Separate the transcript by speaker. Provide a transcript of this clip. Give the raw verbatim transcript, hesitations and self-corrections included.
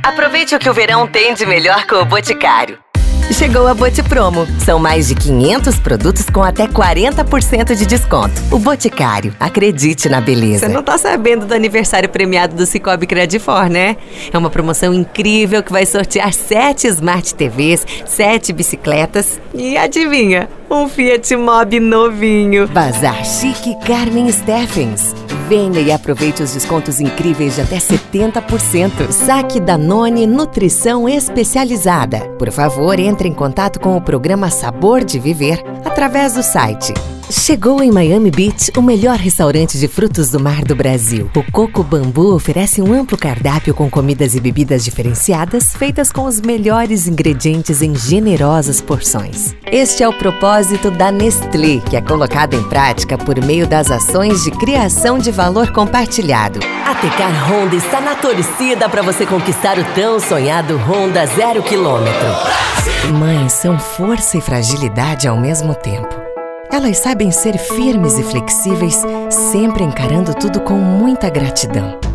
Speaker 1: Aproveite o que o verão tem de melhor com o Boticário. Chegou a Boti Promo. São mais de quinhentos produtos com até quarenta por cento de desconto. O Boticário. Acredite na beleza.
Speaker 2: Você não tá sabendo do aniversário premiado do Cicobi Credifor, né? É uma promoção incrível que vai sortear sete Smart T Vs, sete bicicletas e, adivinha, um Fiat Mobi novinho.
Speaker 1: Bazar Chique Carmen Steffens. Venha e aproveite os descontos incríveis de até setenta por cento. Saque Danone Nutrição Especializada. Por favor, entre em contato com o programa Sabor de Viver através do site. Chegou em Miami Beach o melhor restaurante de frutos do mar do Brasil. O Coco Bambu oferece um amplo cardápio com comidas e bebidas diferenciadas, feitas com os melhores ingredientes em generosas porções. Este é o propósito da Nestlé, que é colocado em prática por meio das ações de criação de valor compartilhado. A Tecar Honda está na torcida para você conquistar o tão sonhado Honda zero quilômetro. Mães são força e fragilidade ao mesmo tempo. Elas sabem ser firmes e flexíveis, sempre encarando tudo com muita gratidão.